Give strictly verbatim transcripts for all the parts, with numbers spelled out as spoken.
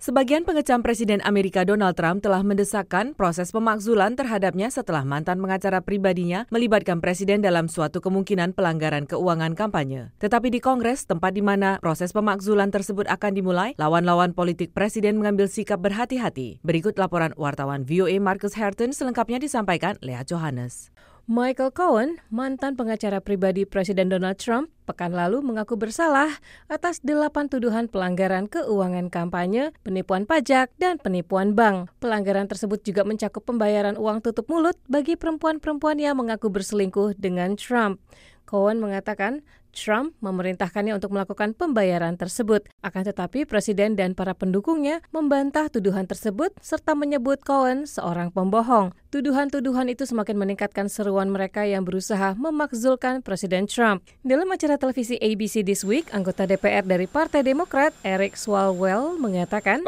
Sebagian pengecam Presiden Amerika Donald Trump telah mendesakkan proses pemakzulan terhadapnya setelah mantan pengacara pribadinya melibatkan Presiden dalam suatu kemungkinan pelanggaran keuangan kampanye. Tetapi di Kongres, tempat di mana proses pemakzulan tersebut akan dimulai, lawan-lawan politik Presiden mengambil sikap berhati-hati. Berikut laporan wartawan V O A Marcus Herton, selengkapnya disampaikan Lea Johannes. Michael Cohen, mantan pengacara pribadi Presiden Donald Trump, pekan lalu mengaku bersalah atas delapan tuduhan pelanggaran keuangan kampanye, penipuan pajak, dan penipuan bank. Pelanggaran tersebut juga mencakup pembayaran uang tutup mulut bagi perempuan-perempuan yang mengaku berselingkuh dengan Trump. Cohen mengatakan Trump memerintahkannya untuk melakukan pembayaran tersebut. Akan tetapi Presiden dan para pendukungnya membantah tuduhan tersebut serta menyebut Cohen seorang pembohong. Tuduhan-tuduhan itu semakin meningkatkan seruan mereka yang berusaha memakzulkan Presiden Trump. Dalam acara televisi A B C This Week, anggota D P R dari Partai Demokrat, Eric Swalwell, mengatakan,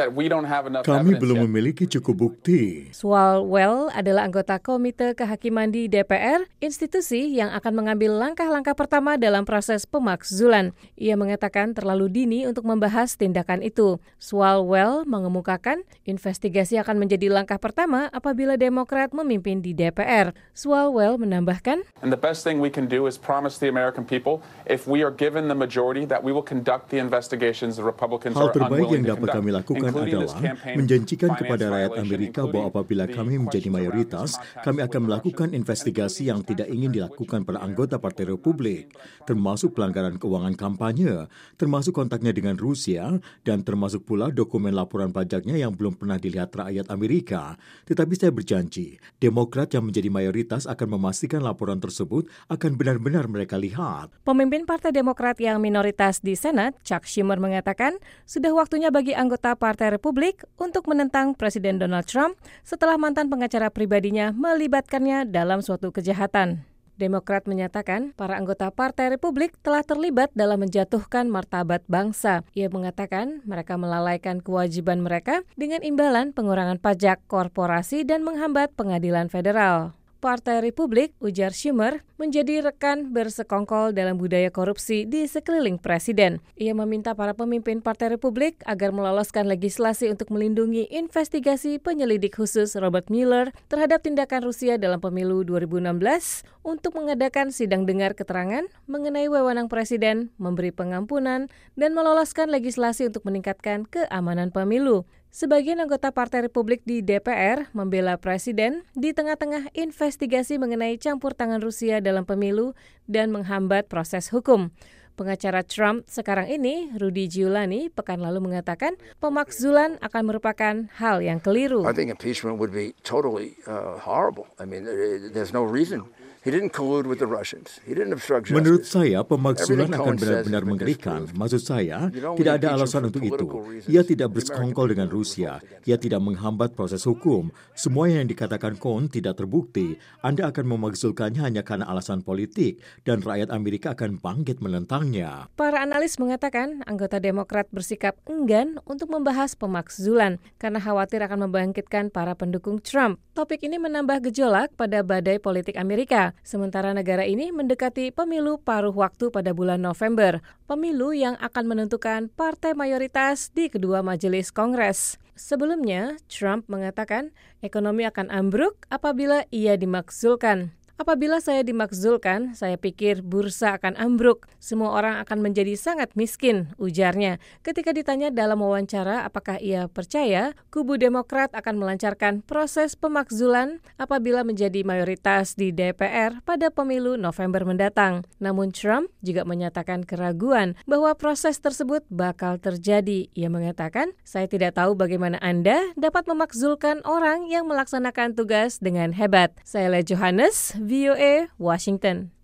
kami belum memiliki cukup bukti. Swalwell adalah anggota Komite Kehakiman di D P R, institusi yang akan mengambil langkah-langkah pertama dalam proses pemakzulan. Ia mengatakan terlalu dini untuk membahas tindakan itu. Swalwell mengemukakan investigasi akan menjadi langkah pertama apabila Demokrat memimpin di D P R. Swalwell menambahkan, And the best thing we can do is promise the American people if we are given the majority that we will conduct the investigations the Republicans Hal are terbaik unwilling yang to dapat conduct, kami lakukan adalah menjanjikan kepada rakyat Amerika bahwa apabila kami menjadi mayoritas, kami akan melakukan investigasi yang tidak ingin dilakukan para anggota Partai Republik, termasuk pelanggaran keuangan kampanye, termasuk kontaknya dengan Rusia, dan termasuk pula dokumen laporan pajaknya yang belum pernah dilihat rakyat Amerika. Tetapi saya berjanji, Demokrat yang menjadi mayoritas akan memastikan laporan tersebut akan benar-benar mereka lihat. Pemimpin Partai Demokrat yang minoritas di Senat, Chuck Schumer, mengatakan sudah waktunya bagi anggota Partai Republik untuk menentang Presiden Donald Trump setelah mantan pengacara pribadinya melibatkannya dalam suatu kejahatan. Demokrat menyatakan para anggota Partai Republik telah terlibat dalam menjatuhkan martabat bangsa. Ia mengatakan mereka melalaikan kewajiban mereka dengan imbalan pengurangan pajak korporasi dan menghambat pengadilan federal. Partai Republik, ujar Schumer, menjadi rekan bersekongkol dalam budaya korupsi di sekeliling Presiden. Ia meminta para pemimpin Partai Republik agar meloloskan legislasi untuk melindungi investigasi penyelidik khusus Robert Mueller terhadap tindakan Rusia dalam pemilu dua ribu enam belas untuk mengadakan sidang dengar keterangan mengenai wewenang Presiden, memberi pengampunan, dan meloloskan legislasi untuk meningkatkan keamanan pemilu. Sebagian anggota Partai Republik di D P R membela Presiden di tengah-tengah investigasi mengenai campur tangan Rusia dalam pemilu dan menghambat proses hukum. Pengacara Trump sekarang ini, Rudy Giuliani, pekan lalu mengatakan pemakzulan akan merupakan hal yang keliru. I think impeachment would be totally uh, horrible. I mean, there's no reason. He didn't collude with the Russians. He didn't obstruct justice. Menurut saya, pemakzulan akan benar-benar mengerikan. Maksud saya, tidak ada alasan untuk itu. Ia tidak bersekongkol dengan Rusia. Ia tidak menghambat proses hukum. Semua yang dikatakan Cohen tidak terbukti. Anda akan memakzulkannya hanya karena alasan politik, dan rakyat Amerika akan bangkit menentangnya. Para analis mengatakan anggota Demokrat bersikap enggan untuk membahas pemakzulan karena khawatir akan membangkitkan para pendukung Trump. Topik ini menambah gejolak pada badai politik Amerika. Sementara negara ini mendekati pemilu paruh waktu pada bulan November, pemilu yang akan menentukan partai mayoritas di kedua majelis Kongres. Sebelumnya, Trump mengatakan ekonomi akan ambruk apabila ia dimakzulkan. Apabila saya dimakzulkan, saya pikir bursa akan ambruk. Semua orang akan menjadi sangat miskin, ujarnya. Ketika ditanya dalam wawancara apakah ia percaya kubu Demokrat akan melancarkan proses pemakzulan apabila menjadi mayoritas di D P R pada pemilu November mendatang. Namun Trump juga menyatakan keraguan bahwa proses tersebut bakal terjadi. Ia mengatakan, saya tidak tahu bagaimana Anda dapat memakzulkan orang yang melaksanakan tugas dengan hebat. Saya Lea Johannes, V O A, Washington.